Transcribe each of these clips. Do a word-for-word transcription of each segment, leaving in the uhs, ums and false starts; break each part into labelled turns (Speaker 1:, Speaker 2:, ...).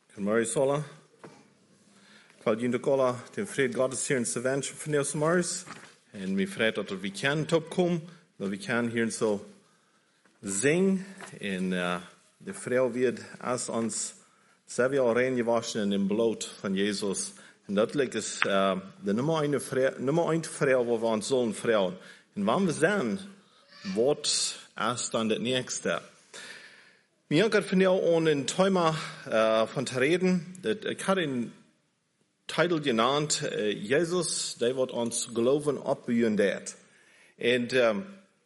Speaker 1: Goedemorgen allen. Ik wil jullie allen de vrede Gottes hier in te wensen van deze morgen. En we vrede dat we kunnen opkomen, dat we kunnen hier zo zingen. En uh, de vrouw wird als ons zelf reingewaschen in dem Blut van Jezus. En dat is uh, de nummer een vrouw, nummer een vrouw waar we ons zullen vrouwen. En wanneer we zijn, wordt erst dan het nächste. Mir hat vandaag om een thema uh, van te reden. Dat, ik had een titel genannt, uh, Jezus, die wordt ons geloven opbouwen deed. En um,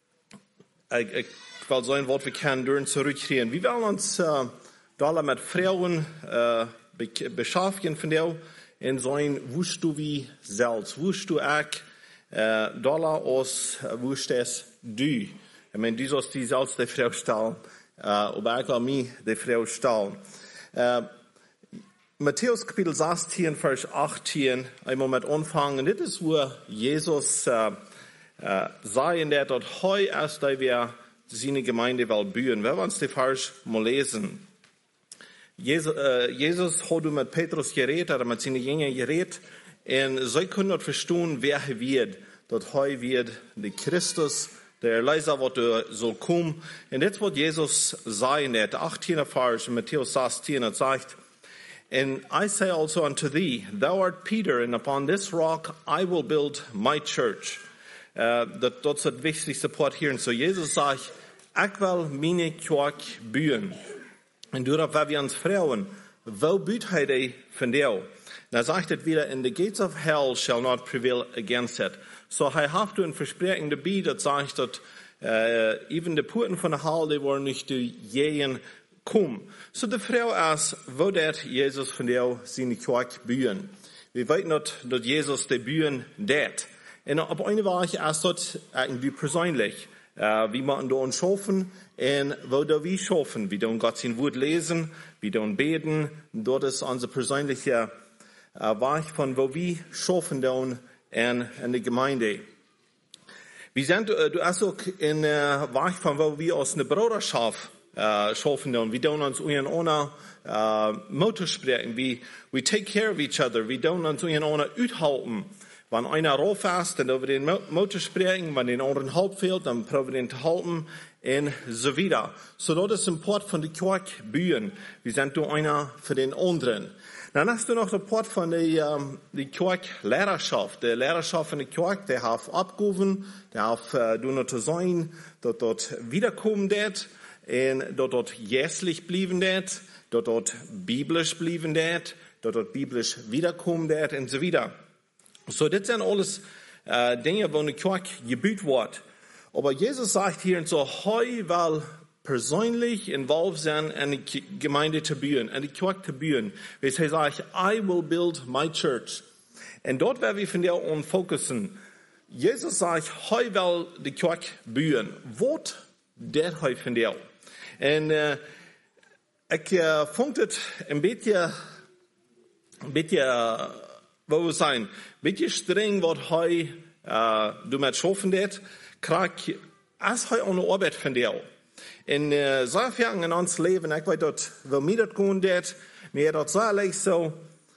Speaker 1: ik, ik wil zeggen wat we kunnen doen terugkrijgen. We willen ons uh, daar met vrouwen uh, be- beschäftigen vandaag. En zijn, wist du wie zelfs, wist du ook, uh, daar als, wist es du. Ik meine, du sollst die zelfs die vrouw stellen. Uh, aber ich will mich die Frau stellen. Uh, Matthäus Kapitel zestien, Vers achttien, einmal mit anfangen. Das ist, wo Jesus uh, uh, sagen, dass dort heu erst, da wir seine Gemeinde will bauen. Wir wollen uns die Vers mal lesen. Jesus, uh, Jesus hat mit Petrus geredet, oder mit seinen Jüngern geredet, und sie können dort verstehen, wer er wird. Dort heu wird der Christus, der Leiser wird soll kommen. Und das wird Jesus sagen, der achtzehnten Vers in Matthäus zestien, er sagt, And I say also unto thee, thou art Peter, and upon this rock I will build my church. Uh, dat, dat is het wichtigste part hier. En so Jesus sagt, ik wil mijn kerk bouwen. En doordat waar we ons vrouwen, wo bouwt hij die van jou? Dan zegt het weer, and the gates of hell shall not prevail against it. So hij heeft een verspreking erbij dat zegt dat uh, even de poorten van de hel, die worden niet door jeën komen. So de vrouw is, wo dat Jezus van jou zijn kerk bouwen. We weten dat, dat Jezus de bouwen deed. En op een wijze is dat eigenlijk persoonlijk. Uh, we moeten door ons schaffen en wo da we schaffen. We doen Gott zijn woord lezen, we doen beten. Dat is onze persoonlijke uh, weg van wo we schaffen doen en in de gemeinde. We zijn, uh, du hast ook in uh, weg van wo we als een broederschap uh, schaffen doen. We doen ons untereinander uh, Motto spreken. We, we take care of each other. We doen ons untereinander uithouden. Wenn einer rauf ist, dann über den Motor springen, wenn den anderen halb fehlt, dann probieren wir den zu halten, und so weiter. So, das ist ein Part von der Kirche bühen. Wir sind nur einer für den anderen. Dann hast du noch den Part von der, ähm, die Kirche-Lehrerschaft. Die Lehrerschaft von der Kirche, der hat abgerufen, der hat, äh, du noch zu sein, dort, dort wiederkommen det, und dort, dort jährlich blieben det, dort, dort biblisch blieben det, dort, dort biblisch wiederkommen det, und so weiter. So, das sind alles äh, Dinge, wo eine Kirche gebaut wird. Aber Jesus sagt hier, und so, heu will persönlich involviert sein, eine Gemeinde zu bauen, eine Kirche zu bauen. Wie er sagt, I will build my church. Und dort werden wir von der an fokussen. Jesus sagt, heu will die Kirche bauen. Was der heu von der? Und äh, ich äh, fand es ein bisschen, ein bisschen, wo wir sein, beetje streng wat hij uh, du met schaffen deed, krijg je, als hij aan de arbeid van jou. En uh, zo ver in ons leven, ik weet dat we mij dat gewoon deed, maar dat zo lijkt zo,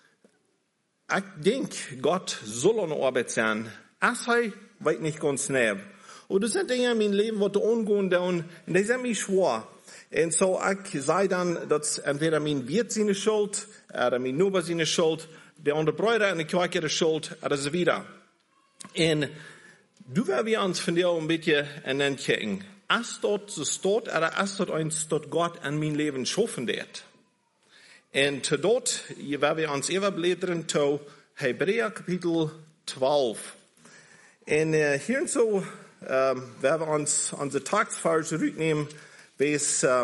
Speaker 1: ik denk, God zal aan de arbeid zijn, als hij weet niet ganz snel. Und das sind Dinge in meinem Leben, wat de ongehen doen, en die zijn mij schwer. En zo, ik zei dan, dat entweder mijn Wirt zijn schuld, oder mijn Nuber zijn schuld, der andere Brüder in der Kirche der Schuld, oder so wieder. Und du werden wir uns von dir ein bisschen entdecken. Als dort so steht, oder als dort uns dort Gott an mein Leben schaffen wird. Und zu dort, hier werden wir uns überblättern zu Hebräer Kapitel zwölf. Und uh, hier und so, ähm, werden wir uns unsere Tagsvers zurücknehmen, bis, äh,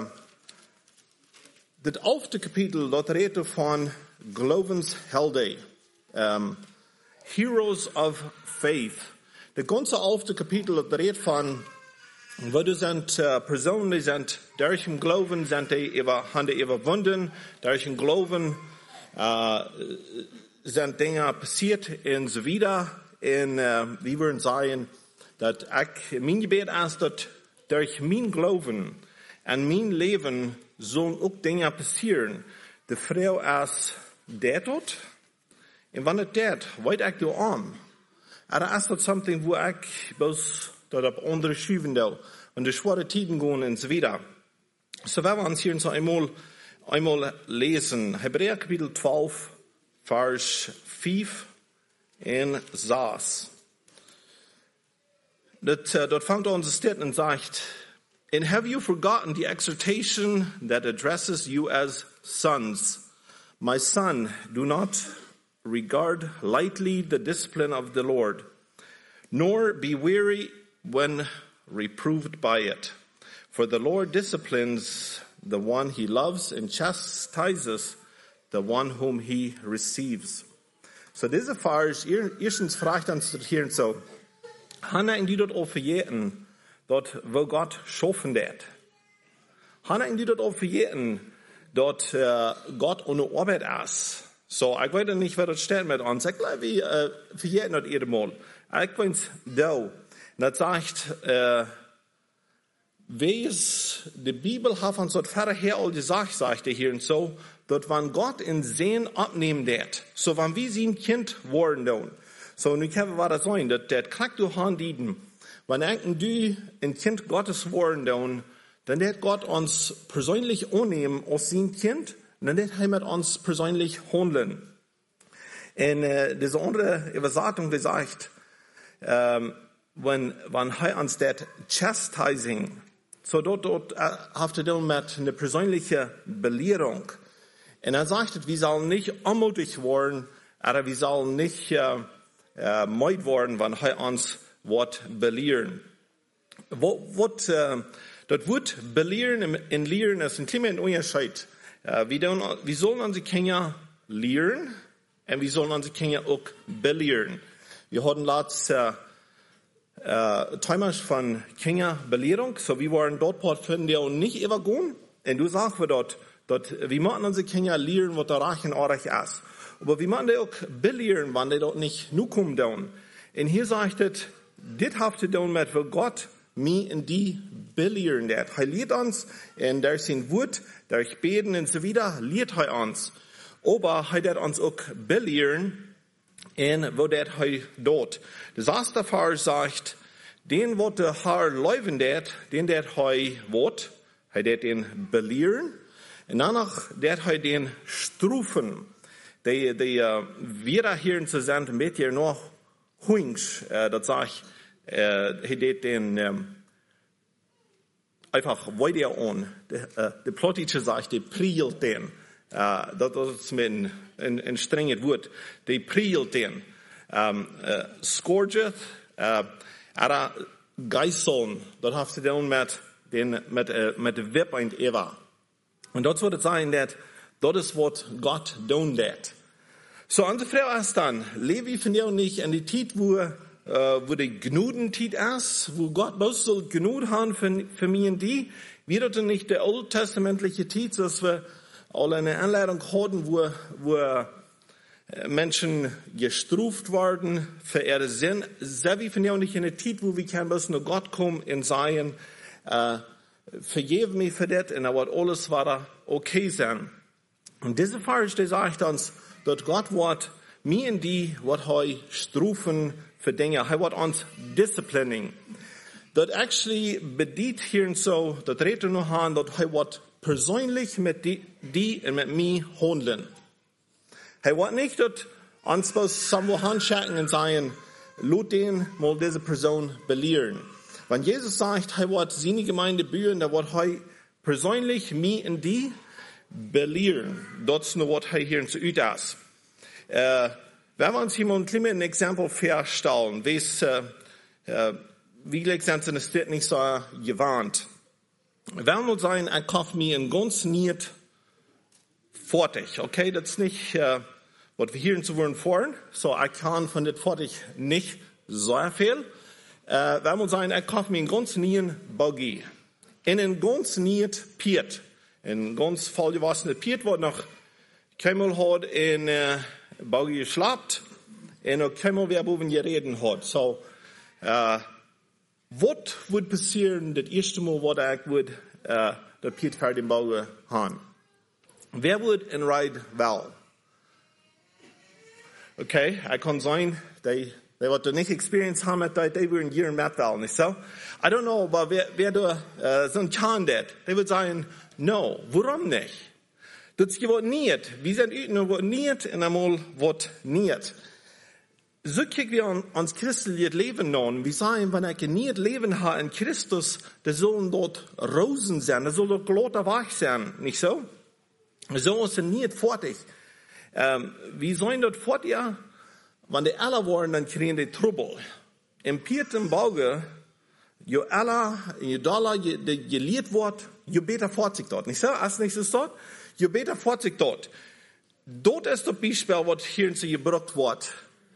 Speaker 1: das elfte Kapitel, dort redet von Glaubenshelden, um, Heroes of Faith. De ganze elfte Kapitel dat redt van, wo du sind uh, Personen, die sind durch den Glauben, sind die über, haben die überwunden, durch den Glauben uh, sind Dinge passiert und so weiter. Und uh, wir würden sagen, dass ich, mein Gebet ist, dass durch mein Glauben und mein Leben sollen auch Dinge passieren, de vrouw als dat doet. En wanneer dat, weet ik doe aan. Er is dat something wo ik bos dat op andere schuiven doe. En de zware tijden gaan en zo verder. So werden wir uns hier so einmal, einmal lesen. Hebräer Kapitel twaalf, Vers vijf en zes. Dat, uh, dat vangt onze stit en zegt, and have you forgotten the exhortation that addresses you as sons? My son, do not regard lightly the discipline of the Lord, nor be weary when reproved by it. For the Lord disciplines the one he loves and chastises the one whom he receives. So diese Vers, erstens fragt uns hier so, Hanna in die dort auch verjäten, dort wo Gott schaffen dat. Hanna in die dort auch verjäten, dort uh, Gott ohne Arbeit ist. So, ich weiß nicht, was das steht mit uns. Ich glaube, wir uh, verjäten dort jedes Mal. Ich weiß, da, das sagt, uh, wees, die Bibel hat uns dort vorher her all gesagt, sagt er hier und so, dort wann Gott in Sehen abnehmen dat, so wann wir sein Kind worden don. So, nun können wir das sein, dat, dat kriegt du han dieden. Wenn denken du ein Kind Gottes worden don, dann wird Gott uns persönlich annehmen als sein Kind, und dann wird er mit uns persönlich handeln. Und äh, diese andere Übersetzung, die sagt, ähm, wenn, wenn er uns das Chastising, so dort, dort äh, hat er dann mit einer persönlichen Belehrung. Und er sagt, wir sollen nicht unmutig werden, aber wir sollen nicht äh, äh, müde werden, wenn er uns wird belehren. Was, äh, das Wort belehren und lehren ist ein kleiner Unterschied. Äh, wir, dann, wir sollen unsere Kinder lehren und wir sollen unsere Kinder auch belehren. Wir hatten letztes äh, äh, Timers von Kinderbelehrung, so wir waren dort finden, die auch nicht übergehen. Und du sagst wir dort, dort, wir machen unsere Kinder lehren, was da reich und ordentlich ist. Aber wir machen die auch belehren, wenn die dort nicht nur kommen down. Und hier sagt es, dit haft ihr down mit, wo Gott mich in die belehren dat. Er lehrt uns, und da ist ein Wort, da ich beten und so wieder, lehrt er uns. Aber er dat uns auch belehren, und wo dat er dort. Das erste Vers sagt, den wird der Herr leuven dat, den dat er wird, er dat den belehren, und danach dat er den strufen. Die, die, uh, wir hier zu sind, ein bisschen noch huings, uh, das sagt, er uh, dat den, um, einfach weiter an. Der uh, Plottische sagt, die prielt den. Uh, das, das ist mit ein, ein strenges Wort. Die prielt den. Um, uh, scourgeth, uh, aber geißeln, das hast du dann mit den, mit, uh, mit der Wippe und Eva. Und dort wird es sein, dass das ist, was Gott tun lässt. So, unsere Frau ist dann, lebe ich von dir und nicht in die Zeit, wo, äh, wo die Gnudenzeit ist, wo Gott bloß so Gnud haben für, für mich und die. Wir hatten nicht der alttestamentliche Zeit, dass wir alle eine Anleitung hatten, wo, wo Menschen gestruft worden für ihre Sinn. Sehr wie von dir und nicht in die Zeit, wo wir können bloß nur Gott kommen und sagen, äh, vergebe mich für das, und dann wird alles weiter okay sein. Und diese Vers, die sagt uns, dass Gott wird mir und die, wird er strufen für Dinge. Er wird uns disciplining. Das actually bedient hier und so, das redet nur an, dass er wird persönlich mit die, die und mit mir handeln. Er wird nicht, dass uns bloß irgendwo handschauen und sagen, lass den mal diese Person belehren. Wenn Jesus sagt, er wird seine Gemeinde bühren, dann wird er persönlich mir und die belehren. Das ist nur, was er hier zu üben ist. Äh, wenn wir uns hier mal ein kleines Exempel vorstellen, wie es, äh, wie sind in der Stadt nicht so gewarnt. Wenn wir sagen, er kauft mir ein ganz nicht fertig, okay, das ist nicht, äh, was wir hier zu wollen fahren, so er kann von der fertig nicht so viel. Äh, wenn wir sagen, er kauft mir ein ganz nicht Buggy, in ein ganz nicht Piet, ein ganz vollgewaschenes Piet, was noch keinmal hat in äh, Buggy geschlappt, und noch keinmal wer oben gereden hat. So, äh, was wird passieren, das erste Mal, was er wird, äh, der Piet für den Buggy haben? wer wird in Ride Val? Okay, er kann sein, die, die wird nicht Experience haben mit, die würden hier in Matt Val, nicht so? I don't know, aber wer, wer da, uh, so ein Chan det, der wird sagen, no, warum nicht? Das wird nicht. Wir sind üten, wird nicht, und einmal wird nicht. So kicken wir an, ans christliche Leben an. Wir sagen, wenn ich nicht Leben habe in Christus, da sollen dort Rosen sein, da soll dort Glotter weich sein, nicht so? So ist es nicht fertig. Ähm, wir sollen dort fort, ja, wenn die alle waren, dann kriegen die Trouble. Im vierten Bauge, je aller, je doller, je, je lied wird, je besser fort sich dort, nicht so? Als nächstes dort, je besser fort sich dort. Dort ist das Beispiel, was hier in sich gebraucht wird.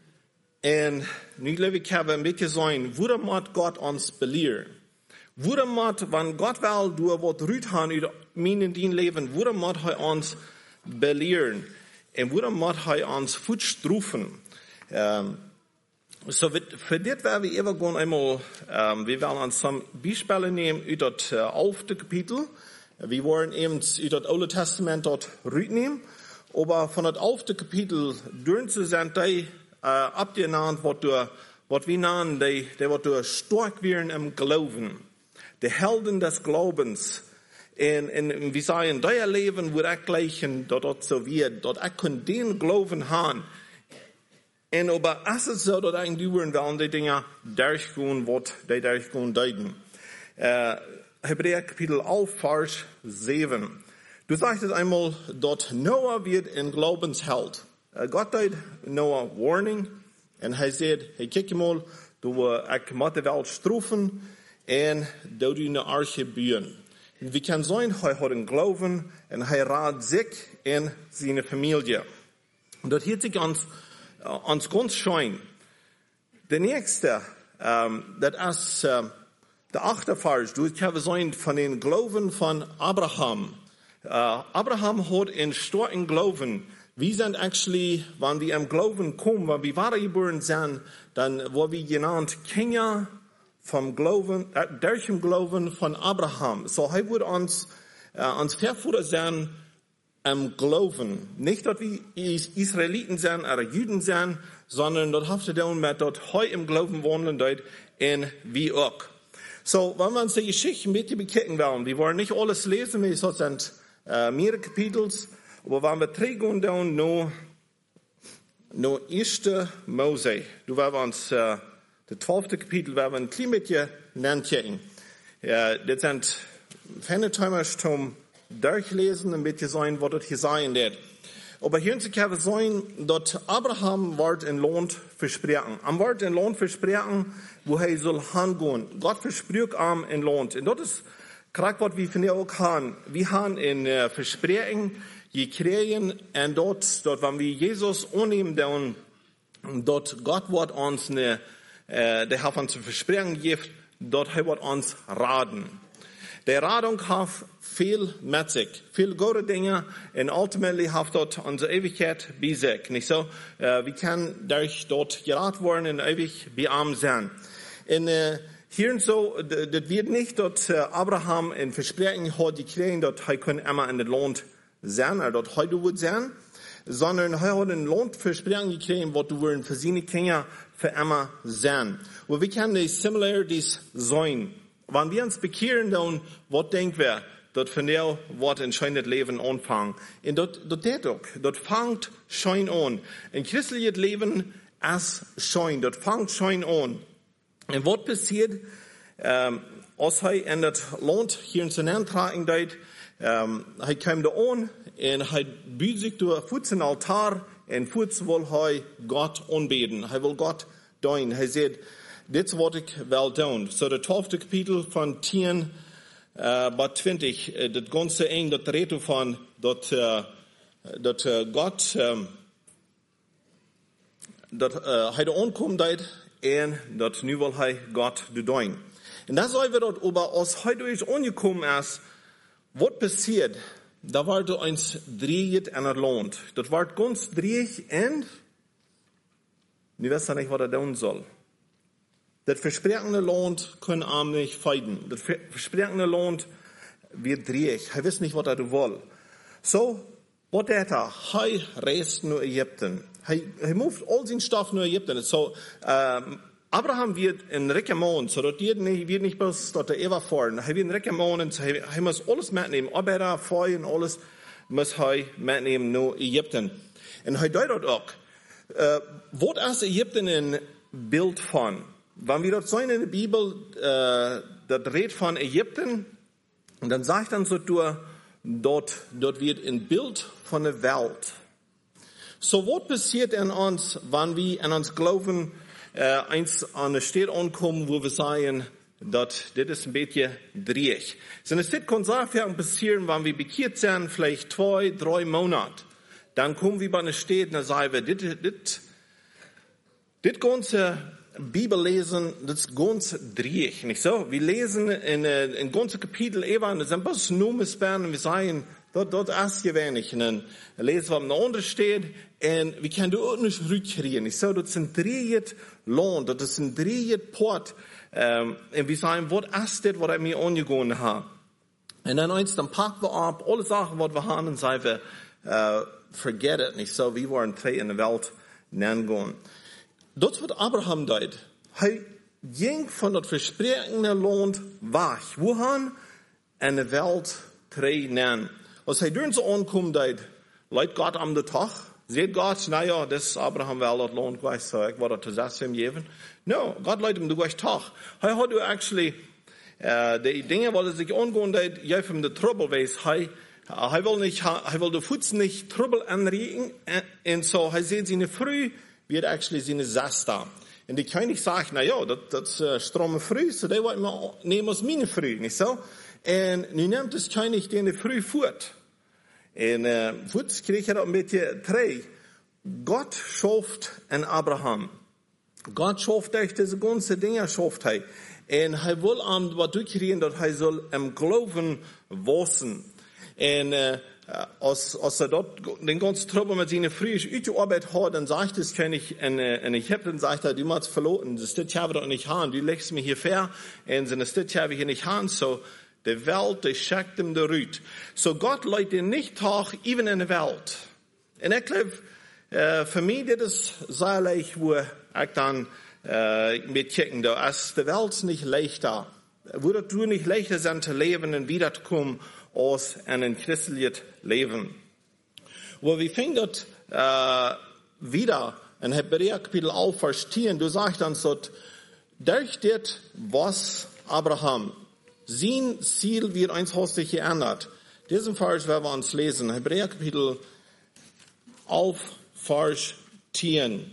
Speaker 1: En nu wil ik hebben een beetje zijn, waarom moet God ons beleeren? Waarom moet, wanneer God wel door wat ruit gaan uit mijn en dien leven, waarom moet hij ons beleeren? En waarom moet hij ons voetstrufen? Um, so, voor dit willen we even gewoon eenmaal, um, we willen ons some Beispiele nemen uit het uh, elfde kapitel. We worden even uit het Oude Testament dort ruit nemen. Maar van het elfde kapitel doen ze zijn die Uh, abgenannt, wat du, wat wir nennen, die, die wat du stark werden im Glauben. Die Helden des Glaubens. Und, und wir sagen, euer Leben wird auch gleichen, dort, dort so wird, dort ich kann den Glauben haben. Und aber es ist so, dass ich die wollen, die Dinge durchgehen, was die durchgehen deuten. Uh, Hebräer Kapitel elf, Vers sieben. Du sagtest einmal, dort Noah wird ein Glaubensheld. Gott deed Noah warning en hij zei, hey, kijk mal, du, ik moet de wereld straffen en dat u een arche bouwen. We kunnen zijn, hij had een geloven en hij raadt zich en zijn familie. Dat hield zich ons, ons ganz schön. De nächste, um, dat is um, de achte vers, du kunnen zijn van den geloven van Abraham. Uh, Abraham had een starken geloven. Wir sind actually, wenn wir im Glauben kommen, wenn wir wahre geboren sind, dann wo wir genannt Kinder vom Glauben, äh, durch den Glauben von Abraham. So, er wird uns, äh, uns Verführer sein im Glauben. Nicht, dass wir Israeliten sind oder Juden sind, sondern das hat zu tun mit, dass heute im Glauben wohnen dort in wie auch. So, wenn wir uns die Geschichte mit bekicken wollen, wir wollen nicht alles lesen, weil es sind äh, mehrere Kapitels. Aber wenn wir trägen dann noch, noch erste Mose, du werden uns, äh, das zwölfte Kapitel, werden wir ein klein bisschen nennen. Ja, das sind Fennetheimer zum Durchlesen, ein bisschen sein, was das hier sein wird. Aber hier kann es sein, dass Abraham wird in Lohn versprechen. Am wird in Lohn versprechen, wo er soll hingehen. Gott verspricht ihm in Lohn. Und das ist, gerade was wir von dir auch haben. Wir haben in äh, Versprechen, je kriegen en dort, dort, wenn wir Jesus annehmen, dann, dort Gott wird uns ne, äh, der hat uns zu versprechen gibt, dort wird uns raten. Der Radung hat viel mit sich, viel gute Dinge, und ultimately hat dort unsere Ewigkeit bei sich, nicht so? Äh, wir können durch dort geraten worden und ewig bei ihm sein. Und, äh, hier und so, das wird nicht, dass äh, Abraham ein Versprechen hat, die kriegen, dort, er kann immer in den Lohn sein, oder dort heute wird sein, sondern er hat einen Lohnversprechen gekriegt, was du wollen für seine Kinder für immer sein. Und wir können die Similarities sein. Wenn wir uns bekehren, dann, was denken wir, dort von der, was entscheidet Leben anfangen. Und dort, dort, dort, dort fängt Schein an. Ein christliches Leben ist Schein, dort fängt Schein an. Und was passiert, ähm, als er in das Land hier in seinen Antragen dort, Um, hij kwam er aan en hij buigt zich door voet een altaar en voet wil hij God aanbeden. Hij wil God dienen. Hij zegt, dit is wat ik wil doen. Zo so, de twaalfde kapitel van tien uh, bij twintig, uh, dat ganze eng, dat redt van dat, uh, dat uh, God, um, dat uh, hij er aankomt en dat nu wil hij God dienen. En dan zijn we dat, aber als hij er is aangekomen is, was passiert? Da war du eins dreht an der Land. Das war ganz dreht und wir wissen nicht, was er tun soll. Das versprechende Land können ihm nicht feiden. Das versprechende Land wird dreht. Er weiß nicht, was er will. So, wat deed hij? Hij reist naar Egypten. Hij, hij moved al zijn stof naar Egypten. So, um, Abraham wird in rijke maand, zodat hij niet, wird niet bloß tot de eeuw voeren. Hij wird in rijke maand, hij, hij moet alles metnemen, arbeider, vrouw en alles moet hij metnemen naar Egypten. En hij deed dat ook. Uh, wat is Egypten een beeld van? Wanneer we dat zien in de Bijbel, uh, dat redt van Egypten, dan zegt dan zo door, dat, dat wird een beeld van de wereld. So, wat passiert in ons, wanneer we in ons geloven, uh, eens aan de stad aankomen, wo we zeggen, dat dit is een beetje dreig. So, eine Stadt kann sagen passieren, wenn wir bekehrt sind, vielleicht zwei, drei Monate. Dann kommen wir bei einer Stadt und dann sagen wir, dit, dit, dit ganze Bibel lesen, das ist ganz dreig, nicht so? Wir lesen in, in ganze Kapitel Eva, und das sind bloß Nummern, und wir sagen, dort, dort ist ja wenig. Und dann lesen wir am anderen steht, und wir können da auch nicht rückkriegen, nicht so? Das ist ein dreht Land, das ist ein dreht Port. Um, en we zeggen, wat is dit wat ik me aangegaan heb? En dan eens, dan pakken we op alle zaken wat we hebben en zeggen we, uh, forget it. Niet zo, we waren twee in de wereld neergaan. Dat is wat Abraham deed. Hij ging van dat versprechende land weg. Wohin? In de wereld twee neer. Als hij door zo aankomt, deed, leidt God aan de dag. Zegt God, nou ja, dat is Abraham wel dat land geweest, so ik word het te zessen geven. No, God leidt hem de geweest dag. Hij had u actually, uh, de dingen wat hij zich aangaan deed, geef hem de trouble wees. Hij, uh, hij wil niet, hij wil de voets niet trouble aanregen, en, en so, hij zegt zijn vrouw, wird actually zijn zes daar. En die kan niet zeggen, nou ja, dat, dat is uh, strome vrouw, so die wil maar nemen als mijn vrouw, niet zo? En nu neemt dus kan niet de vrouw voort. En uh, voet kreeg je dat een beetje twee. God schafft in Abraham. God schafft echt deze ganze dingen schafft hij. En hij wil aan wat durchkriegen dat hij zal hem geloven wassen. En uh, als, als er dort den ganzen Trouble mit seiner Früh uitgearbeitet hat, dann sagt es König in, in Ägypten, sagt er, du musst verloren, das Stück habe ich doch nicht haben, du legst mir hier fair, und seine Stück habe ich hier nicht haben, so, die Welt, die schickt ihm der Rüt. So Gott leidt ihn nicht tag, even in der Welt. Und ich glaube, äh, für mich, das ist sehr leicht, wo ich dann äh, mit kicken, da ist die Welt nicht leichter. Wo das du nicht leichter sind zu leben und wieder zu kommen, als in ein christliches Leben. Wo wir finden das äh, wieder in Hebräer Kapitel elf, Vers zehn, du sagst dann so, durch das, was Abraham sein Ziel wird eins hastig geändert. Diesen Vers werden wir uns lesen. Hebräer Kapitel elf, Vers zehn.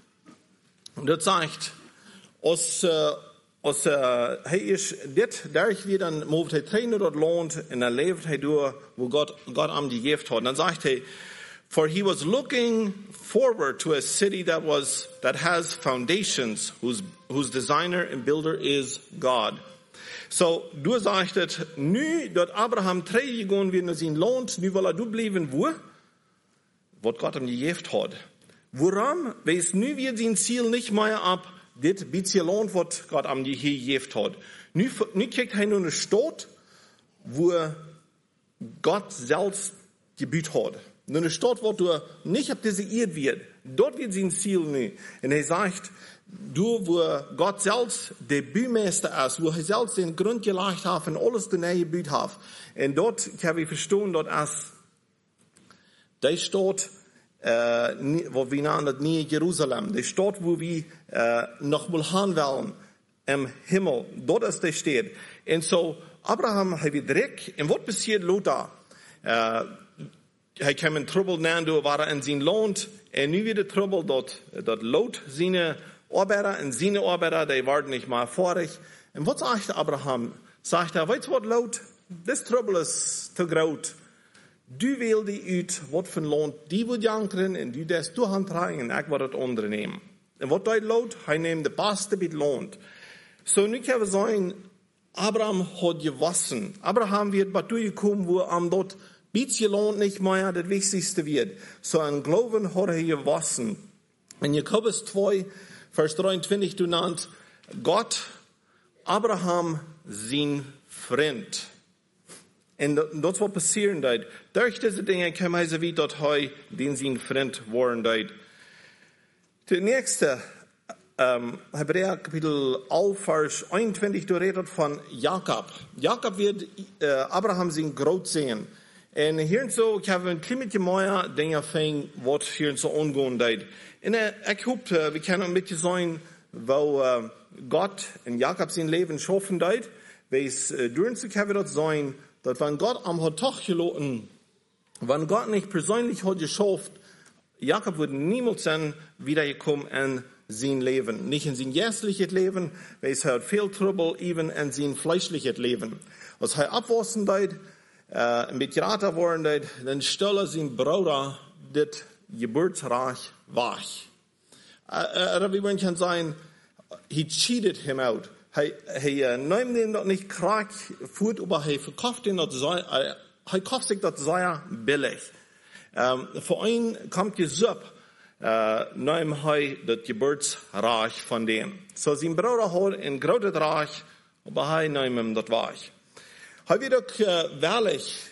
Speaker 1: Und das sagt, als, äh, als äh, hij is dit, daar weer dan moet hij trainen dat land en dan leeft hij door wo Gott, Gott am gegeven had. Dan zegt hij, for he was looking forward to a city that was, that has foundations, whose, whose designer and builder is God. So, du sagst het, nu dat Abraham teruggegaan weer naar zijn land, nu wil hij du blijven wo? Wat Gott hem gegeven had. Waarom? Wees nu weer zijn ziel niet meer ab, dit beetje land wat Gott hem gegeven had. Nu, nu kijkt hij naar een stad, wo Gott zelfs gebied had. Naar een stad, waar du niet op deze eerd wird. Dort wird zijn ziel nu. En hij zegt, du, wo Gott selbst der Bühmeister ist, wo er selbst den Grund gelegt hat und alles danach gebaut hat. Und dort kann ich verstehen, dort ist die Stadt, äh, wo wir nennen das Nähe Jerusalem, die Stadt, wo wir äh, noch mal hin wollen, im Himmel. Dort ist die Stadt. Und so, Abraham hat wieder direkt, und was passiert Lothar? Äh, er kam in Trouble nennen, da war er in sein Land, und nu wieder Trouble, dort, dort Lot seine Arbeiter und seine Arbeiter, die waren nicht mal vorig. Und was sagt Abraham? Sagt er, weißt du was, Lot? Das Trouble ist zu groß. Du wählst die uit, was für ein Land die wird jankeren, und du das du handtragen, und ich werde das andere nehmen. Und was tut Lot? Er nimmt das beste mit Land. So, nu können wir sagen, Abraham hat gewassen. Abraham wird bei dir gekommen, wo am dort bisschen Land nicht mehr das Wichtigste wird. So, ein Glauben hat er gewassen. In Jakobus zwei, Vers dreiundzwanzig, du nannt Gott, Abraham, sein Freund. Und das wird passieren, dort. Durch diese Dinge kommen sie wieder dorthin, den sie Freund waren, dort. Der nächste, ähm, Hebräer Kapitel elf, Vers einundzwanzig, da redet von Jakob. Jakob wird äh, Abraham sein Groß sehen. Und hier und so, ich habe ein kleines mehr Dinge fängt, was hier und so umgehen dort. Und äh, ich hoffe, äh, wir können mit sein, wo äh, Gott in Jakob sein Leben schaffen dort, weil es äh, durchzukommen wird sein, dass wenn Gott am Tag gelassen, wenn Gott nicht persönlich hat geschafft, Jakob würde niemals dann wiederkommen in sein Leben. Nicht in sein geistliches Leben, weil es hat viel Trouble, even in sein fleischliches Leben. Als er abwassen dort, äh, mit Gerater worden dort, dann stelle sein Bruder das Geburtsreich wach. Äh, äh, wie man kann sagen, he cheated him out. Hij, hij uh, neemt hem dat niet kraak voert, maar hij verkauft hem dat zij, uh, hij kauft zich dat zeer billig. Um, voor een komt je zup, uh, neemt hij dat geburtsreich van dem. So zijn broeder had een grote reich, maar hij neemt hem dat weg. Hij wird ook uh, werkelijk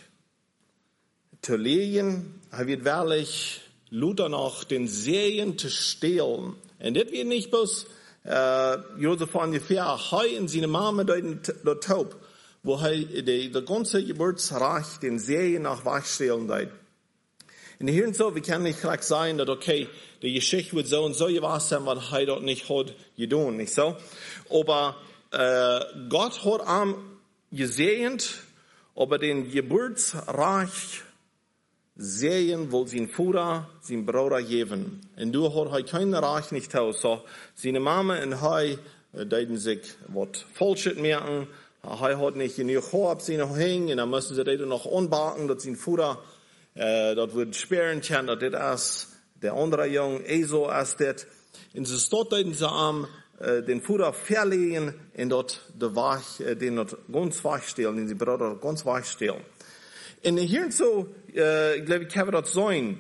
Speaker 1: te leren, hij wird werkelijk Luther noch den Sehen zu stehlen. Und das wird nicht bloß Uh, Josef ungefähr hei in seine Mama dort taub, wo er die, die ganze Geburtsreich den Serie nach wegstellen dort. Und hier und so, wir können nicht gleich sagen, dass okay, die Geschichte wird so und so gewesen, was er dort nicht hat getan, nicht so? Aber uh, Gott hat am gesehnt, aber den Geburtsreich sehen, wo sein Vater, sein Bruder geben. Und du hast kein Reich nicht aus. So, seine Mama und er, die sich was Falsches merken. Er hat nicht genug Haar auf seine Hänge, und dann müssen sie das noch anbacken, dass sein Vater, äh, das wird sperren kann, dass das ist, der andere Junge, Esau ist das. Und sie dort, dass sie am, äh, den Vater verlegen, und dort, der Wach, äh, den dort ganz wachstellen, den sie Bruder ganz wachstellen. Und hier so, äh, ich glaube, ich kann das sagen,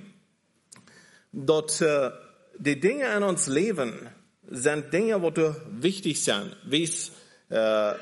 Speaker 1: dass äh, die Dinge in uns Leben sind Dinge, die wichtig sind. Wie äh,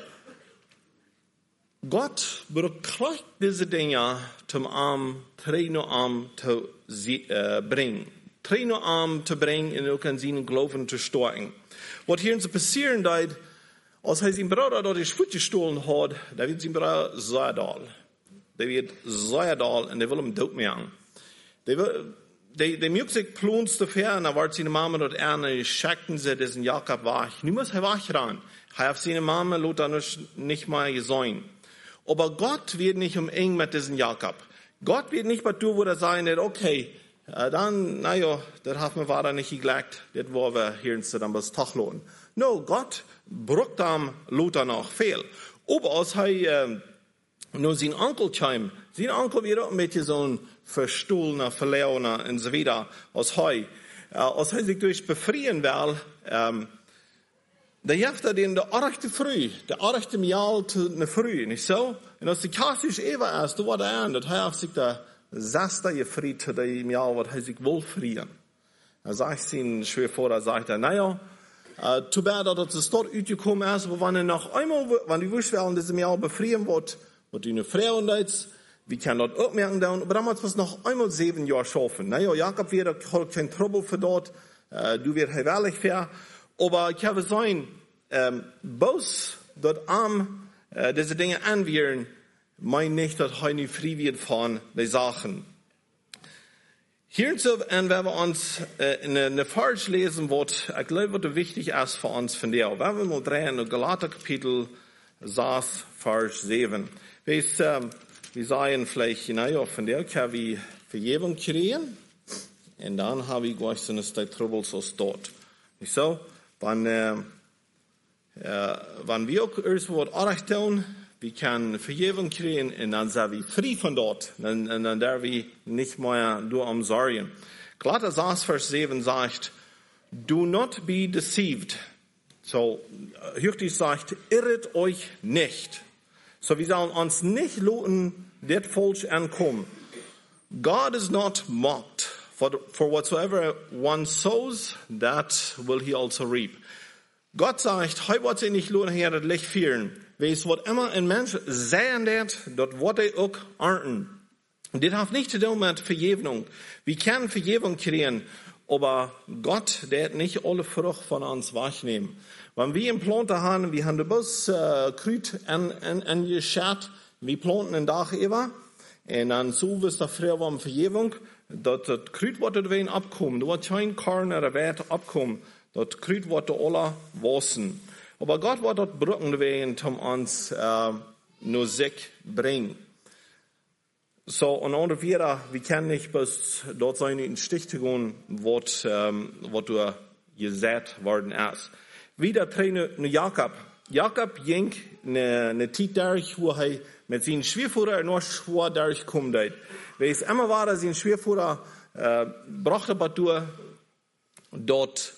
Speaker 1: Gott bekräftigt diese Dinge zum Arm, Tränen Arm zu äh, bringen. Tränen Arm zu bringen und auch in seinen Glauben zu stärken. Was hier so passieren wird, als er seinen Bruder dort die Schwut gestohlen hat, da wird sein Bruder sehr doll. Der wird sehr doll und der will ihm tot machen. Der, der, der mögt sich plunst dafür und da war seine Mama dort erne, schickten sie diesen Jakob wach. Nu muss er wach ran. Er hat seine Mama Lothar nicht mal gesehen. Aber Gott wird nicht umgehen mit diesem Jakob. Gott wird nicht bei du, wo er sagen wird, okay, dann, naja, das haben wir weiter nicht geglaubt, das wollen wir hier in dann bis Tag lohnen. No, Gott brucht am Lothar noch viel. Aber als er, äh, nur sein Onkel kam, sein Onkel wird auch ein bisschen so ein verstohlener, verlorener und so weiter, als er, äh, als er sich durch befreien will, ähm, da hilft er den der achte früh, der achte Jahr zu ne früh, nicht so? Und als die Kassisch Eva ist, da war der an, das hat sich der sechste gefriert zu dem Jahr, was er sich wohl frieren. Da sagt sie ihn schwer vor, da sagt er, naja, äh, zu bad, dass es dort uitgekommen ist, aber wenn er noch einmal, wenn die Wurst in diesem Jahr befrieren wird, wird eine Frau und jetzt, wir können dort auch merken, aber damals was noch einmal sieben Jahre schaffen. Naja, Jakob wird hat kein Trouble für dort, äh, du wirst herrlich fair. Aber ich habe sagen, ähm, bloß dort am, äh, diese Dinge anwählen, mein nicht, dass heute frei wird von den Sachen. Hier so, und wenn wir uns äh, in eine Vers lesen, was ich glaube, was wichtig ist für uns von der. Wenn wir mal drehen, in Galater Kapitel sechs, Vers sieben. Weißt, ähm, wir sagen vielleicht, naja, von der kann wir Vergebung kriegen, und dann habe ich gleich so eine Trouble so dort. Nicht so? Wenn, äh, äh, wenn wir auch irgendwo was tun, wir können Vergebung kriegen, und dann sind wir frei von dort, und dann, dann dürfen wir nicht mehr nur am Sorgen. Galater sechs, Vers sieben sagt, do not be deceived. So, Hürtig sagt, irret euch nicht. So, wir sollen uns nicht loten, das falsch ankommen. God is not mocked. For, for whatsoever one sows, that will he also reap. Gott sagt, heute wird sie nicht lohnen, hier das Licht führen. wees wat immer een mens zeggen dat, dat wordt hij ook ernten. Dit heeft niet te doen met vergeving. We kunnen vergeving krijgen, aber Gott, der hat nicht alle Frucht von uns wegnehmen. Wenn wir einen Planter haben, wir haben den Bus äh, Krüt angeschert, wir planten einen Tag über, und dann so wie es da früher war, Vergebung, dass das Krüt wird da wen abkommen, da wird kein Korn oder Wert abkommen, das Krüt wird da alle wassen. Aber Gott wird dort Brücken wen, um uns äh, nur sich bringen. So, und andere wieder, wir können nicht bis dort sein, in den Stich zu gehen, was, ähm, was du gesagt worden ist. Wieder trainen nu Jakob. Jakob ging eine, eine Zeit durch, wo er mit seinen Schwiegervater noch schwer durchkommt. Weil es immer war, dass sein Schwiegervater, äh, brachte was durch, dort,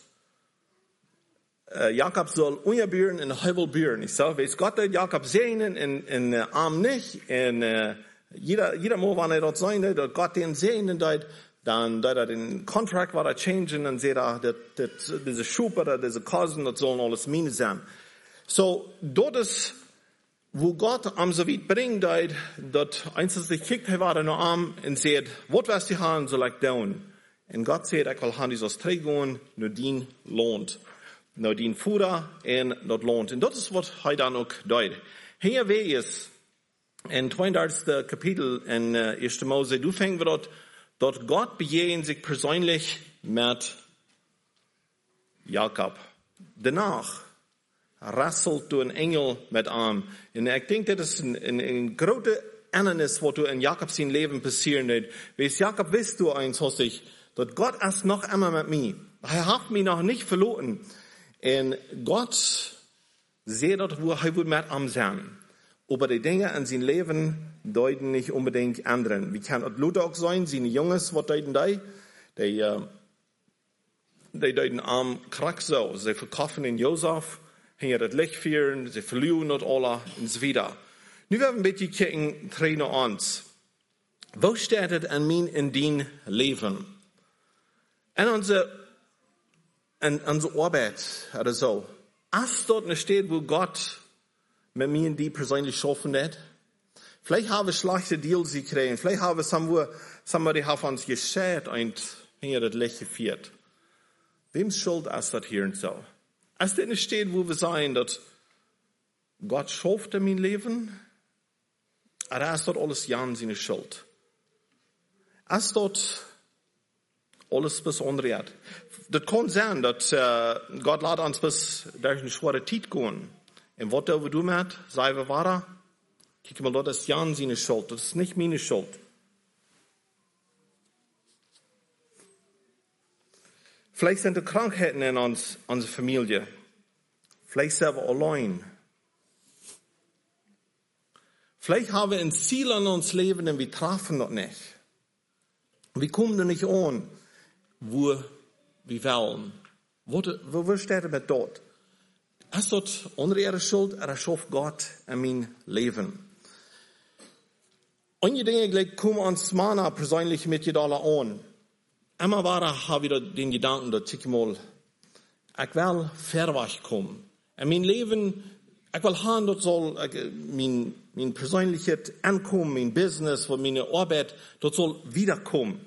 Speaker 1: äh, Jakob soll ungebühren und Heubel bühren. Ich sage, weiß Gott, Jakob segnen, in, in, äh, Arm nicht, in, äh, Jeder, jeder Mal, wenn er dort sein, dass Gott den segnen, dann, dass er den Contract war, er changen, dann sieht er, dass diese Schub oder diese Kosten, das sollen alles meine sein. So, dort ist, wo Gott am so weit bringt, dass eins, das sich kickt, er war nur arm und sagt, was wirst du haben, soll ich tun? Und Gott sagt, ich will haben dieses Trägen, nur den lohnt. Nur den Futter, und das lohnt. Und das ist, was er dann auch deutet. Hier wäre es, in zweiunddreißigsten Kapitel in uh, ersten Mose, du fängst wir dort, dort Gott bejehen sich persönlich mit Jakob. Danach rasselt du ein Engel mit ihm. Und ich denke, das ist ein, ein, ein großes Ändernis, was du in Jakobs Leben passieren wird. Weil Jakob wisst du eins, was ich, dass Gott ist noch immer mit mir. Er hat mich noch nicht verloren. Und Gott sieht dort, wo er mit ihm sein. Aber die Dinge in seinem Leben deuten nicht unbedingt anderen. Wie kann es Luther auch sein, seine Jungs, was deuten die? Die, äh, die deuten am Krack so. Sie verkaufen den Josef, hängen das Licht führen, sie verlieren das alle und so weiter. Nu werden wir ein bisschen kicken, trainen uns. Wo steht es an mir in dein Leben? In unsere, in unsere Arbeit oder so. Als dort eine steht, wo Gott mit mir und die persönlich schaffen wird. Vielleicht habe ich schlechte Deals gekriegt. Vielleicht habe ich somewhere, somebody hat uns geschert und hier das Licht geführt. Wem schuld ist das hier und so? Als das nicht steht, wo wir sein, dass Gott schafft in mein Leben, oder ist dort alles Jan seine Schuld? Ist dort alles bis unrecht? Das kann sein, dass äh, Gott lässt uns bis durch eine schwere Zeit gehen. Und was da, wo du mit, sei wir wahr, guck mal, das ist Jan seine Schuld, das ist nicht meine Schuld. Vielleicht sind die Krankheiten in uns, unserer Familie. Vielleicht sind wir allein. Vielleicht haben wir ein Ziel an uns Leben und wir treffen das nicht. Wir kommen da nicht an, wo wir wollen. Wo, wo steht er mit dort? Ist das unsere Schuld, oder schafft Gott in mein Leben? Einige Dinge gleich kommen uns Mana persönlich mit dir alle an. Immer war habe ich den Gedanken, dass ich mal, ich will verwach kommen. In mein Leben, ich will haben, das soll mein, mein persönliches Ankommen, mein Business, meine Arbeit, das soll wiederkommen.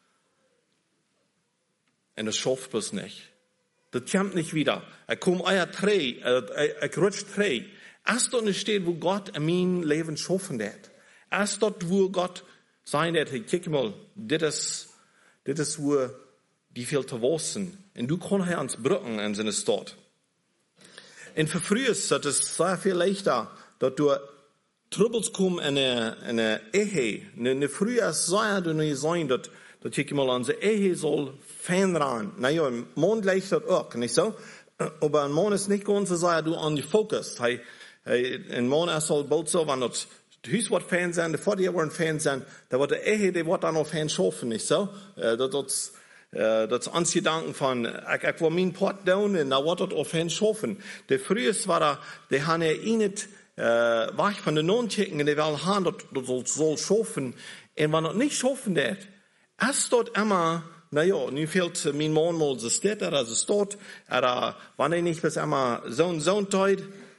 Speaker 1: Und das schafft es nicht. Das kommt nicht wieder. Ich komme euer Dreh, ich rutsch Dreh. Erst dort steht, wo Gott in mein Leben schaffen wird. Erst dort, wo Gott sein wird, hey, guck mal, das ist, das ist, wo die viel zu wissen. Und du kannst hier ans Brücken in seine Stadt. Und für früher ist es sehr viel leichter, dass du Troubles kommen in eine, in eine Ehe. Eine früher ist sehr, du nicht sein, dass, dass ich mal unsere Ehe soll fernran. Naja, im Mond leicht das auch, nicht so? Aber ein Mann ist nicht ganz so sehr, du an die Fokus. Hey, hey, ein Mann ist halt bald so, wenn das Haus wird Fan sein, die Vorder wird Fan sein, da wird der Ehe, die wird dann noch Fan schaffen, nicht so? Das, das, das ist ans Gedanken von, ich, ich will meinen Port down, und da wird das auch Fan schaffen. Der frühest war da, die haben ja ihn nicht, äh, wach von den Non-Chicken, die wollen haben, das, das soll, soll schaffen. Und wenn das nicht schaffen wird, ist dort immer, naja, nu fehlt mein Mann mal so steht, oder so steht, oder wenn er nicht bis immer so und so tut,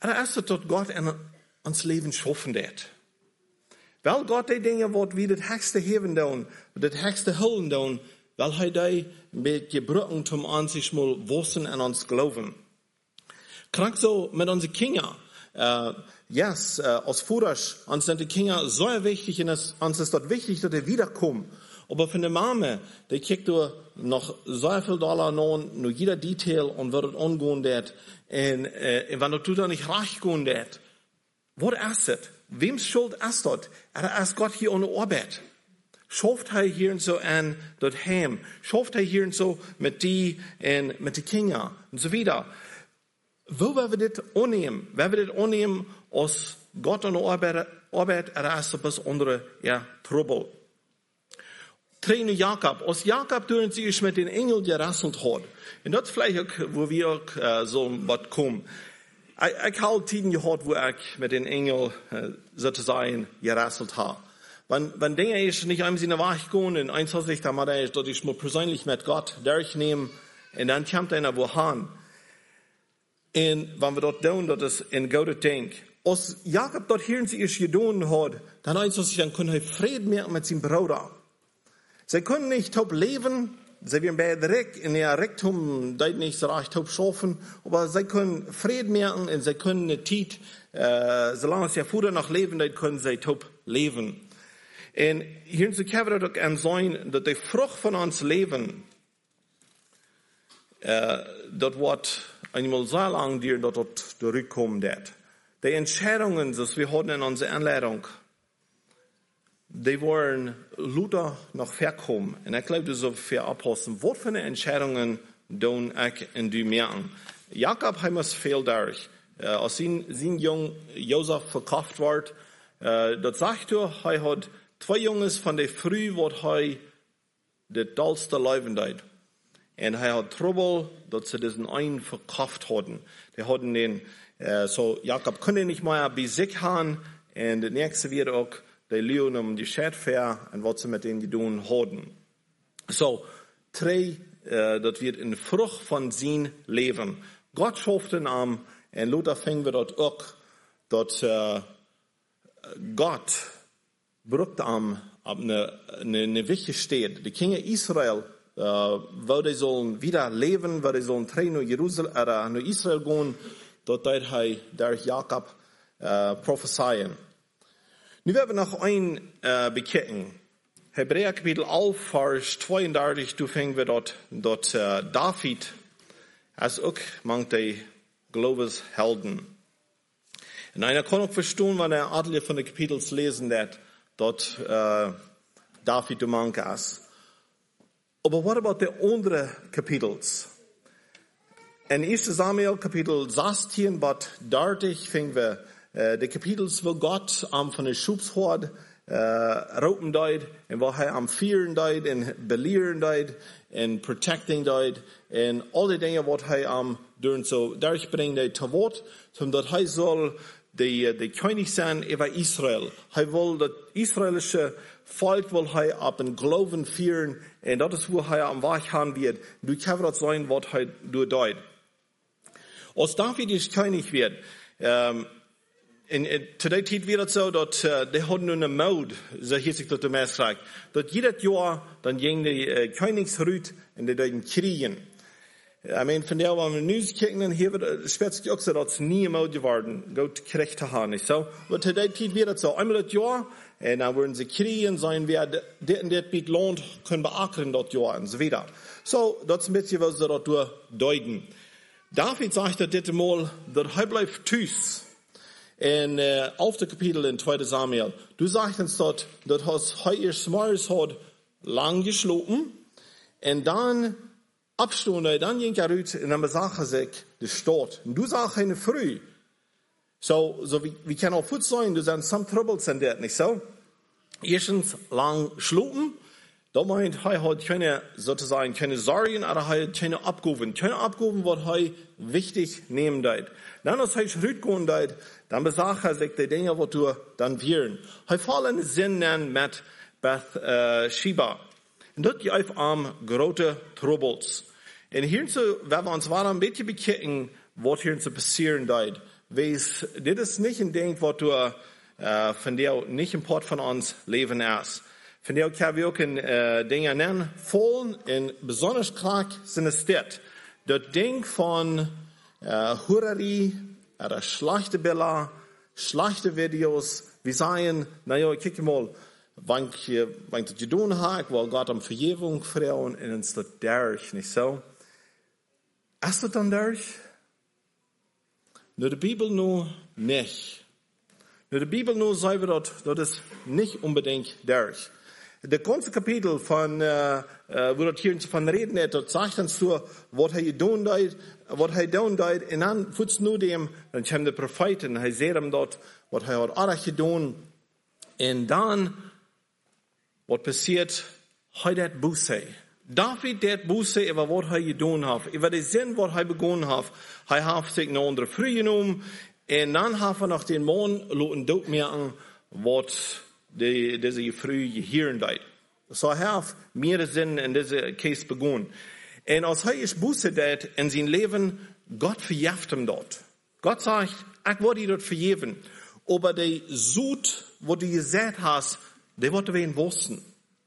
Speaker 1: er ist dat Gott in ons Leben schaffen dat. Weil Gott die Dinge wat wie das höchste Heaven doen, das höchste Hullen doen, weil hij die met gebruikt om aan zich mal wissen en ons geloven. Krank so mit unseren Kindern. Uh, yes, uh, als Voeders, uns sind die Kinder so wichtig und es, uns ist dort wichtig, dass die wiederkommen. Aber für eine Mama, die kriegt du noch so viel Dollar noch, nur jeder Detail und wird es angehen dat. Und, uh, und wenn du da nicht recht gehen dat, was ist das? Wem's Schuld ist das? Er ist Gott hier ohne Arbeit. Schafft er hier und so an dort heim. Schafft er hier und so mit die und mit den Kindern und so weiter. Wo werden wir das annehmen? Werden wir das annehmen, als Gott und Arbeit, Arbeit erst bis andere, ja, Trouble. Trainer Jakob, als Jakob durch sich mit den Engeln gerasselt hat. Und das vielleicht auch, wo wir auch äh, so was kommen. Ich, ich habe Tiden gehabt, wo ich mit den Engeln äh, sozusagen gerasselt habe. Wenn, wenn Dinge ist nicht einem Sinne wachgehen, und eins hat sich da mal, dass ich mal persönlich mit Gott durchnehmen, und dann kommt einer wohin. Und wenn wir dort tun, das ist ein guter Ding. Als Jakob dort hier in sich getan hat, dann eins hat sich, dann können er Frieden mehr mit seinem Bruder. Sie können nicht top leben, sie werden bei direkt in der Rektum, dort nicht so recht top schaffen, aber sie können Frieden merken und sie können eine Zeit, äh, solange sie Futter noch leben, dann können sie top leben. Und hier in sich können wir doch an sein, dass die Frucht von uns Leben, äh, das wird einmal so lang dir dort zurückkommen wird. Die Entscheidungen, die wir hatten in unserer Anleitung, die waren Luther noch verkommen. Und ich glaube, das ist so für Apostel. Was für eine Entscheidungen tun ich und du merken? Jakob hat es viel durch. Äh, als sein, sein Jung Josef verkauft wird, äh, das sagt er, er hat zwei Jungs von der Früh, wo er das dollste Leben hat. Und er hat Trouble, dass sie diesen einen verkauft hatten. Die hatten den, äh, so Jakob konnte nicht mehr bei sich haben. Und der nächste wird auch, die Leon um die Schädfair und was sie mit denen getan hatten. So, drei, äh, das wird eine Frucht von sein Leben. Gott schafft den Arm, und Luther fängt wir dort auch, dass äh, Gott brückt am, ab eine, eine, eine wichtige steht. Die Kinder Israel, äh, wo die sollen wieder leben, wo die sollen drei nach Jerusalem, äh, nach Israel gehen, dort hat er durch Jakob äh, prophezeien. Nu werden wir noch ein äh, bekennen. Hebräer Kapitel elf, Vers zweiunddreißig, du fängen wir dort, dort äh, David, als auch manche Glaubenshelden. Und einer kann auch verstehen, wenn er adlige von den Kapitels lesen wird, dort äh, David du manche ist. Aber what about die anderen Kapitels? In erster Samuel Kapitel sechzehn, but dreißig fängen wir Uh, de kapitels wo Gott am um, van de Schubshord uh, roepen deed en waar hij am vieren deed en beleeren deed en protecting deed en al die dingen wat hij am um, doen zo durchbrengen deed te woord, zodat hij zal de, de koning zijn over Israël. Hij wil dat Israëlische volk wil hij op een geloven vieren en dat is hoe hij am weg gaan wird. Nu kan dat zijn wat hij doet. Als David is koning wird, um, in, in today tijd weer het zo dat uh, die hadden nu een mode, zo heet zich dat de mens zegt, dat ieder jaar dan ging de uh, koningsruut en die deden kriegen. I mean, van der, wenn wir News kijken, dan hebben we spetsig ook zo dat het niet een mode geworden, goed gerecht te gaan, niet zo. Maar today tijd weer het zo, eenmaal het jaar, en dan worden ze kriegen, zijn we dit en dit biedt land kunnen beackern dat jaar en zo verder. So, dat is een beetje wat ze dat door duiden. David sagt dat dit eenmaal, dat hij blijft thuis. In uh, elfde Kapitel in tweede Samuel. Du sagst uns dort, dat has hij eerst morgens had lang geslopen. En dan abstonden, dan ging er uit en dan bezag hij zich de stad. En du sagst hij früh. So, so wie, wie kan al goed zijn, er zijn some troubles in dat, niet zo? Eerstens lang slopen. Dat meint, hij had keine, sozusagen, keine Sorgen, aber hij had keine Abgaben. Keine Abgaben, wat hij wichtig nehmen deed. Dan als hij uitgaan deed, dan bezag hij zich de dingen wat du dan vieren. Hij valt in de zin aan met Beth uh, Sheba. En dat geeft aan grote troubles. En hier zo, waar we ons waren een beetje bekijken, wat hier zo passieren deed. wees, dit is nicht ein Ding, was du äh, von dir nicht im Port von uns leben hast. Von dir kann wir auch ein äh, Dinge nennen, voll und besonders klar sind es das. Das Ding von äh, Hureri, oder schlechte Bilder, schlechte Videos, wir sagen, naja, kick mal, wann ich das getan habe, weil Gott um Vergebung fragen, und es ist durch, nicht so? Ist das dann durch? Nur die Bibel nur nicht. Nur die Bibel nur sagen wir dort, das ist nicht unbedingt durch. Der ganze Kapitel von, äh, äh, wo dort hier von reden hat, dort sagt uns so, was er getan hat, was er getan hat, und dann futz nur dem, dann kommt der Prophet, und er sieht ihm dort, was er hat auch getan, und dann, was passiert, er hat Buße. David hat Buße über was er getan hat, über den Sinn, was er begonnen hat. Er hat sich eine andere Früh genommen, und dann hat er nach den Mann lassen dort merken, was die, diese Früh gehören hat. So er hat mehr Sinn in dieser Case begonnen. Und als er ist Buße hat in sein Leben, Gott verjährt ihm dort. Gott sagt, ich wollte dir dort vergeben. Aber die Sud, wo du gesagt hast, die wollte wir ihn wussten.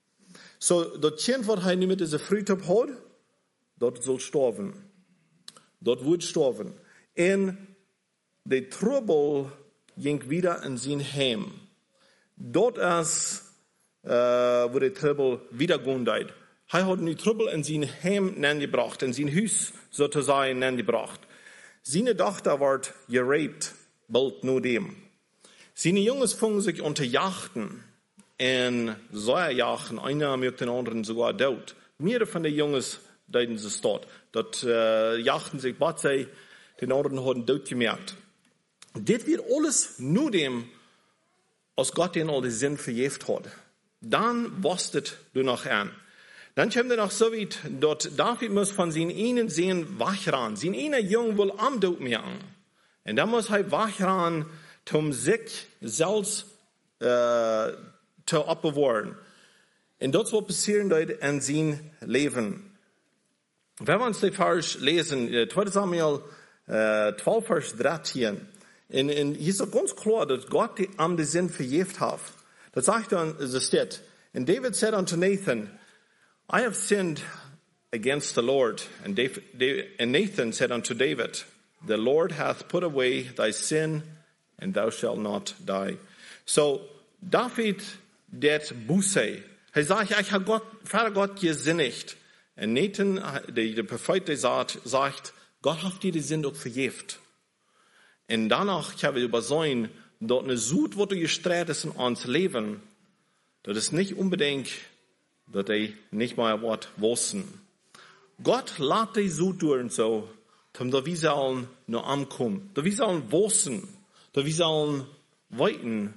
Speaker 1: So, das Kind, was er nicht mit dieser Frühtop hat, dort soll sterben. Dort wird sterben. Und der Trouble ging wieder in sein Heim. Dort ist, äh, wo der Trouble wieder gehen hat. Er hat die Trouble in sein Heim gebracht, in sein Haus sozusagen gebracht. Seine Tochter wird gerabt, bald nur dem. Seine Jungs fangen sich unter Jachten. Und so jagen, einer mit den anderen sogar tot. Mehrere von den Jungs deuten sie dort. Dort äh, jachten sich Batzei, den anderen haben tot gemerkt. Das wird alles nur dem, als Gott den all den Sinn verjährt hat. Dann wusstet du noch an. Dann kommt er noch so weit, dort David muss von seinen einen sehen wachran. Sein einer Jung will am Tod merken. Und dann muss er wachran, um sich selbst äh, zu abbewahren. Und das wird passieren dort in sein Leben. Wenn wir uns den Vers lesen, zweiter Samuel äh, zwölf, Vers dreizehn, und, und hier ist doch ganz klar, dass Gott die am den Sinn verjährt hat. Das sagt dann, es steht, and David said unto Nathan, I have sinned against the Lord. And, David, and Nathan said unto David, the Lord hath put away thy sin, and thou shalt not die. So, David, der Buße, er sagt, ich habe Gott, Vater Gott gesinnigt. Und Nathan, der, der Prophet, der sagt, sagt, Gott hat dir die Sünde auch verjährt. Und danach habe ich übersehen, dort eine Sud, wo du gestreut ist in uns Leben, das ist nicht unbedingt, dass die nicht mal was wissen. Gott lässt die Sud durch so, damit wir sollen nur ankommen, dass wir sollen wissen, dass wir sollen weiten,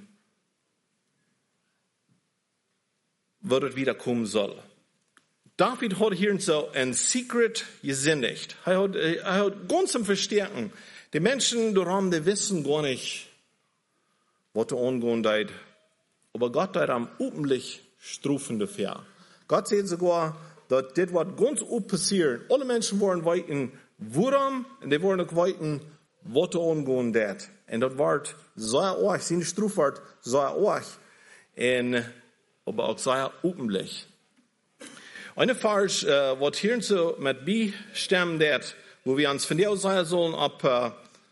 Speaker 1: wo das wiederkommen soll. David hat hier so ein Secret gesündigt. Er hat, er hat ganz im Verstärken. Die Menschen daran, die wissen gar nicht, was da angehen wird. Aber Gott hat am öffentlich Strufen dafür. Gott sagt sogar, dass das wird ganz oft passieren. Alle Menschen wollen weiten, woran, und die wollen auch weiten, was da angehen wird. Und das wird so arg, seine Strufe wird so arg. Und, aber auch sehr öffentlich. Eine Vers, äh, was hier so mit B stemmen wird, wo wir uns von der Seite sollen ab, äh,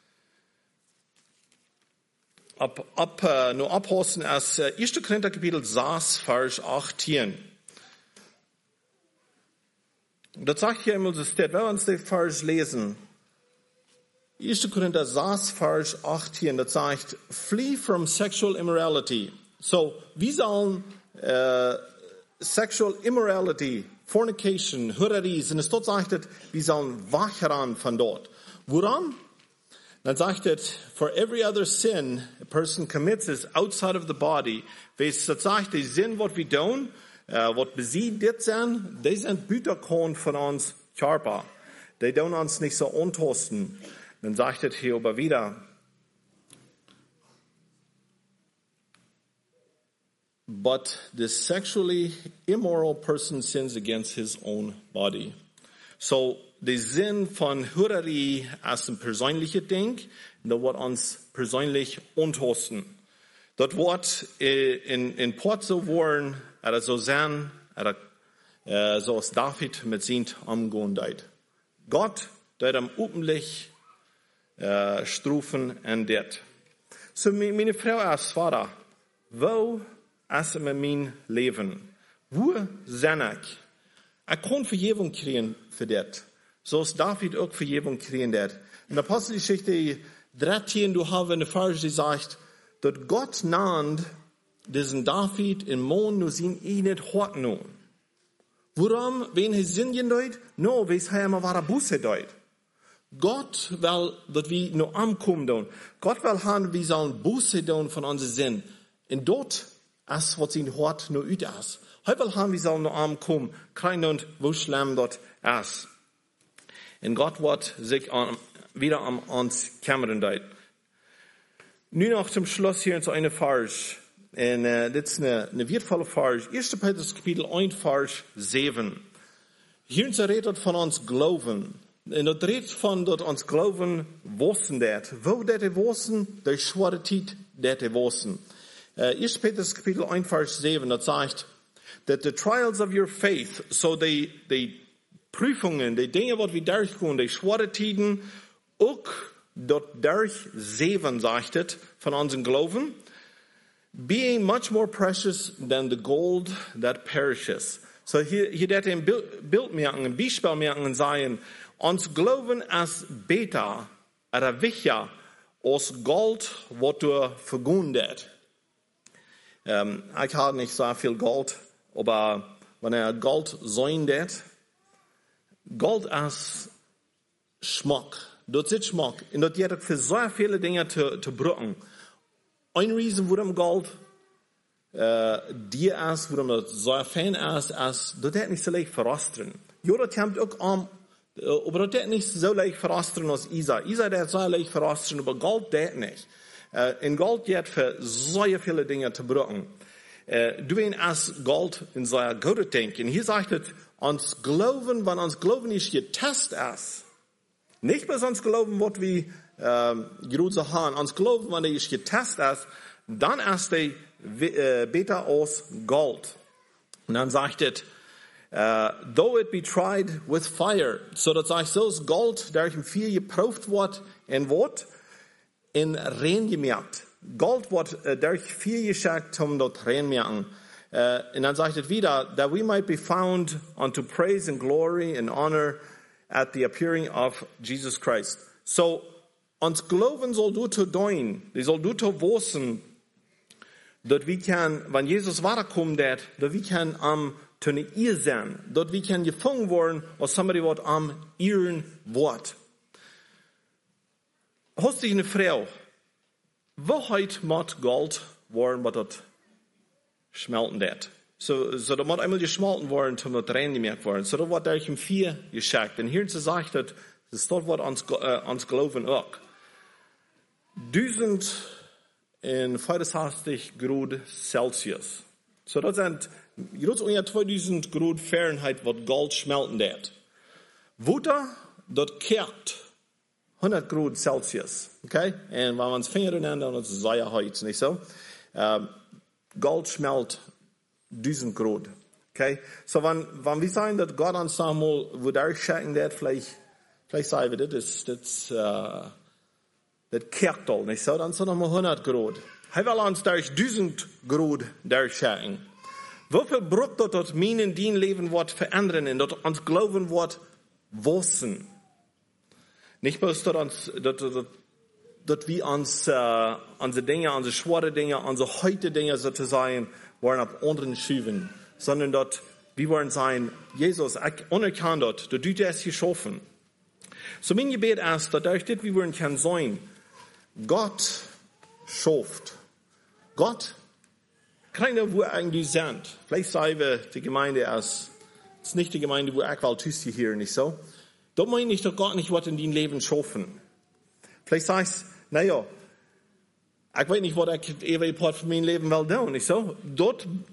Speaker 1: ab, ab, äh, nur abhosten, als äh, erster Korinther Kapitel sechs, Vers achtzehn. Das sagt hier immer, das steht, wenn wir uns den Vers lesen, erster Korinther sechs, Vers achtzehn, das sagt, flee from sexual immorality. So, wir sollen, äh, sexual immorality, fornication, Hurreries, und es dort sagt, wir sollen wachran von dort. Woran? Dann sagt es, for every other sin a person commits is outside of the body. Weil das sagt, die Sinn, was wir tun, uh, was besieht dit sind, die sind Büterkorn von uns Körper. Die tun uns nicht so antasten. Dann sagt es hier aber wieder, but the sexually immoral person sins against his own body. So, der Sinn von Hörerie als ein persönliches Ding, da wird uns persönlich untosten. Dort wird in, in Port so worden, oder so sein, oder äh, so als David mit Sint umgehen deit. Gott, der am öffentlich äh, strufen en det. So meine Frau als Vater, wo ist mit mein Leben? Wo sind ich? Ich kann Vergebung kriegen für das. So ist David auch Vergebung kriegen das. In der Apostelgeschichte dreizehn, du hast eine Vers, die sagt, dass Gott nannt diesen David in Mond nur sein eigenes Hort nun. Warum, wenn er singen deut? No, weil er immer wahre Buße deut. Gott will, dass wir nur ankommen tun. Gott will haben, wir sollen Buße tun von unserem Sinn. Und dort ist, was sein Hort nur ut ist. Heute will haben, wir sollen nur ankommen, kein und wo schlimm dort ist. Und Gott wird sich an, wieder an uns kümmern deut. Nun noch zum Schluss hier zu einer Vers. Und uh, das ist eine, eine wertvolle Vers. erster Petrus Kapitel eins, Vers sieben. Hier redet von uns Glauben. Und das redet von, dass uns Glauben wissen dat. Wo dat wissen? Der schwere Zeit, dat wissen. Uh, erster Petrus Kapitel eins, Vers sieben, das sagt, that the trials of your faith, so die, die Prüfungen, die Dinge, was wir durchgehen, die schwere Tiden, auch dort durch sieben, sagt es, von unserem Glauben, being much more precious than the gold that perishes. So hier, hier dat ein Bild merken, ein Beispiel merken sein, uns Glauben ist besser, oder wichtiger, als Gold, was du vergundet. Ähm, ich habe nicht so viel Gold, aber wenn er Gold sein det, Gold ist Schmuck. Das ist Schmuck. Und das geht für so viele Dinge zu, zu brücken. Ein Reason, warum Gold äh, dir ist, warum das so fein ist, ist, dass das nicht so leicht verrosten. Ja, das kommt auch an, aber das nicht so leicht verrosten als Isa. Isa, das so leicht verrosten, aber Gold, das nicht. Äh, in Gold geht für so viele Dinge zu brücken. Äh, du weißt, als Gold in so ein gutes Ding. Und hier sagt es, uns Glauben, wenn uns Glauben nicht getestet ist, nicht bloß uns Glauben, was wir ähm, gerade haben, uns Glauben, wenn er nicht getestet ist, dann ist er äh, besser als Gold. Und dann sagt es, uh, though it be tried with fire, so das sagt so, das Gold, der im Feuer geprüft wird, in Wort, in rein gemerkt. Gold wird uh, durch Feuer geschickt, um dort rein merken. Uh, und dann sagt es wieder, that we might be found unto praise and glory and honor at the appearing of Jesus Christ. So, uns Glauben soll du zu tun, die soll du zu wissen, dass wir kann, wenn Jesus wiederkommt, dass wir kann am Töne ihr sein, dass wir kann gefangen worden, als somebody wird am ihren Wort. Hast du eine Frau, wo heute mit Gold worden, was das schmelten wird? So, so, da muss einmal geschmolten worden, zum das rein gemerkt worden. So, da wird durch im Vier geschickt. Und hier zu sagen, das ist dort, was uns, äh, uns glauben auch. Tausend in vierundsechzig Grad Celsius. So, das sind, jetzt ungefähr zweitausend Grad Fahrenheit, was Gold schmelten wird. Wasser, das kehrt hundert Grad Celsius. Okay? Und wenn man es Finger nennen, dann ist es sehr heiß, nicht so? Ähm, Gold schmelt tausend Grad. Okay? So, wenn, wenn wir sagen, dass Gott uns einmal, wo der schicken wird, vielleicht, vielleicht sagen wir, das, das, äh, das kehrt all, nicht so? Dann sind noch mal hundert Grad. Er will uns durch tausend Grad durchschicken. Wofür braucht das, dass mein dein Leben wird verändern und dass uns Glauben wird wachsen? Nicht bloß, dass, uns, dass, dass, dass wir uns, äh, unsere Dinge, unsere schwere Dinge, unsere heute Dinge sozusagen, wollen auf anderen schieben, sondern dass wir wollen sein, Jesus, ich anerkenne das, dass du das geschaffen. So mein Gebet ist, dass durch das, wie wir können sein, Gott schafft. Gott, keiner, wo wir eigentlich sind. Vielleicht sagen wir, die Gemeinde ist, ist nicht die Gemeinde, wo ich will, tust du hier, nicht so? Da meine ich doch Gott nicht, was in dein Leben schaffen. Vielleicht sagst du, naja, ich weiß nicht, was ich ewig von meinem Leben will tun, nicht so? Dort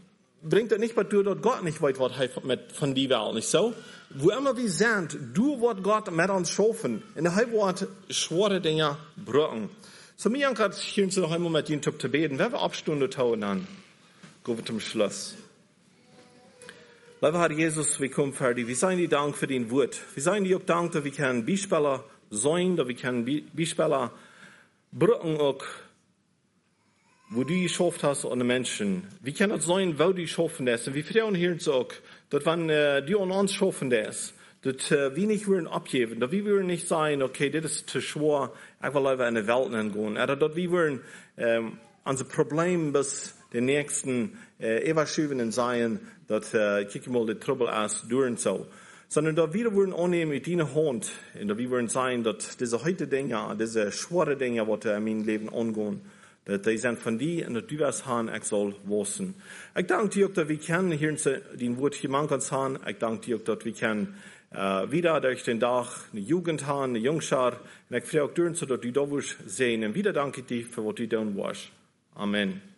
Speaker 1: bringt das nicht bei dir, dass Gott nicht weiß, was er mit von die Welt, nicht so? Wo immer wir sind, du wird Gott mit uns schaffen. Und er wird schwere Dinge brücken. So, mir hat hier noch einmal mit den Tipp zu beten. Wenn wir Abstunde tun, dann gehen wir zum Schluss. Lieber Herr Jesus, wir kommen fertig. Wir sagen dir Dank für den Wort. Wir sagen dir auch Dank, dass wir können Beispiele sein, dass wir können Beispiele brücken auch, wo du geschafft hast an den Menschen. Wie kann das sein, wo du schaffen das? Und wir vertrauen hier auch, dass wenn äh, die an uns schaffen das, dass äh, wir nicht würden abgeben, dass wir würden nicht sagen, okay, das ist zu schwer, ich will lieber in die Welt hingehen. Oder dass wir würden ähm, unser Problem bis den nächsten äh, Ewigschüben sein, dass, äh, kick mal, die Trouble ist, durch so. Sondern dass wir würden annehmen mit deiner Hand, und dass wir würden sagen, dass diese heute Dinge, diese schwere Dinge, die in meinem Leben angehen, dass die sind von dir und dass du was haben, ich soll wissen. Ich danke dir auch, dass wir können hier in den Wort jemand haben. Ich danke dir auch, dass wir können äh, wieder durch den Tag eine Jugend haben, eine Jungschar. Und ich freue auch durch, dass du da wirst sehen. Und wieder danke ich dir für was du tun wirst. Amen.